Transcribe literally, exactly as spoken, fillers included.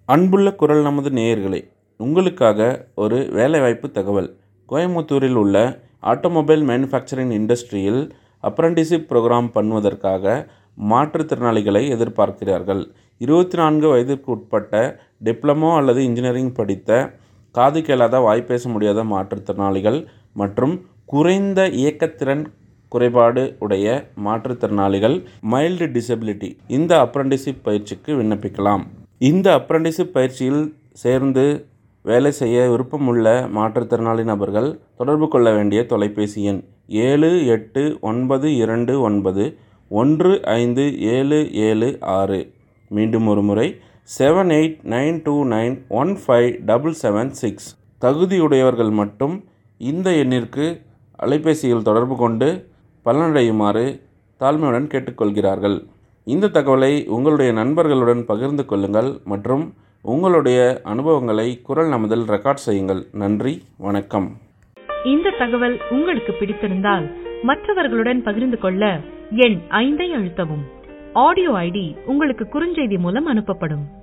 அன்புள்ள குரல் நமது நேயர்களே, உங்களுக்காக ஒரு வேலைவாய்ப்பு தகவல். கோயம்புத்தூரில் உள்ள ஆட்டோமொபைல் மேனுஃபேக்சரிங் இண்டஸ்ட்ரியில் அப்ரண்டிஸ்ஷிப் ப்ரோக்ராம் பண்ணுவதற்காக மாற்றுத்திறனாளிகளை எதிர்பார்க்கிறார்கள். இருபத்தி நான்கு வயதிற்கு உட்பட்ட டிப்ளமோ அல்லது இன்ஜினியரிங் படித்த, காது கேளாத, வாய்ப்பேச முடியாத மாற்றுத்திறனாளிகள் மற்றும் குறைந்த இயக்கத்திறன் குறைபாடு உடைய மாற்றுத்திறனாளிகள் மைல்டு டிசபிலிட்டி இந்த அப்ரண்டிஸ்ஷிப் பயிற்சிக்கு விண்ணப்பிக்கலாம். இந்த அப்ரண்டிஸ்ஷிப் பயிற்சியில் சேர்ந்து வேலை செய்ய விருப்பமுள்ள மாற்றுத்திறனாளி நபர்கள் தொடர்பு கொள்ள வேண்டிய தொலைபேசி எண் ஏழு எட்டு ஒன்பது இரண்டு ஒன்பது ஒன்று ஐந்து ஏழு ஏழு ஆறு. மீண்டும் ஒரு முறை seven eight nine two nine one five double seven six. தகுதியுடையவர்கள் மட்டும் இந்த எண்ணிற்கு அலைபேசியில் தொடர்பு கொண்டு பலனடையுமாறு தாழ்மையுடன் கேட்டுக்கொள்கிறார்கள். இந்த தகவலை உங்களுடைய நண்பர்களுடன் பகிர்ந்து கொள்ளுங்கள் மற்றும் உங்களுடைய அனுபவங்களை குரல் நமதில் ரெக்கார்ட் செய்யுங்கள். நன்றி, வணக்கம். இந்த தகவல் உங்களுக்கு பிடித்திருந்தால் மற்றவர்களுடன் பகிர்ந்து கொள்ள எண் ஐந்தை அழுத்தவும். ஆடியோ ஐடி உங்களுக்கு குறுஞ்செய்தி மூலம் அனுப்பப்படும்.